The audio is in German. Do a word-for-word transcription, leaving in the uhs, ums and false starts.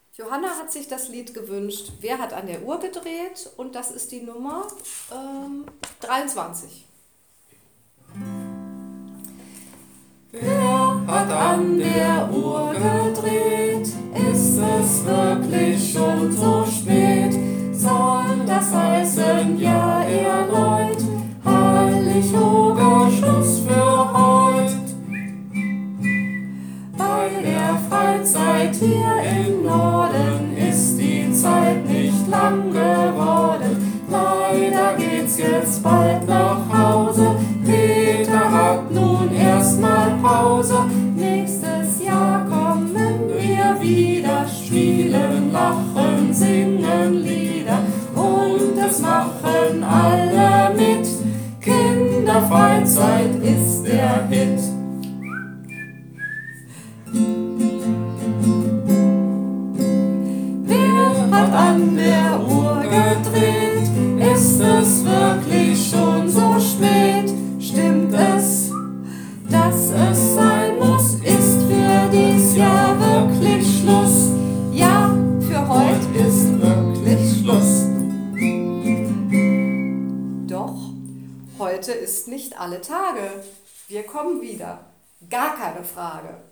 Johanna hat sich das Lied gewünscht. Wer hat an der Uhr gedreht? Und das ist die Nummer ähm, dreiundzwanzig. Wer hat an der Uhr gedreht? Ist es wirklich schon so spät? Soll das heißen, ja, erneut Hallichoger Schluss für heut? Bei der Freizeit hier im Norden ist die Zeit nicht lang geworden. Leider geht's jetzt bald nach Hause. Peter hat nun erstmal Pause. Nächstes Jahr kommen wir wieder, spielen, lachen, singen Lieder. Und das machen alle mit. Kinderfreizeit ist der Hit. Wer hat an der Uhr gedreht? Ist es wirklich schon so spät? Stimmt es, dass es sein muss? Ist für dies Jahr wirklich Schluss? Ja, für heute ist wirklich Schluss. Doch, heute ist nicht alle Tage. Wir kommen wieder. Gar keine Frage.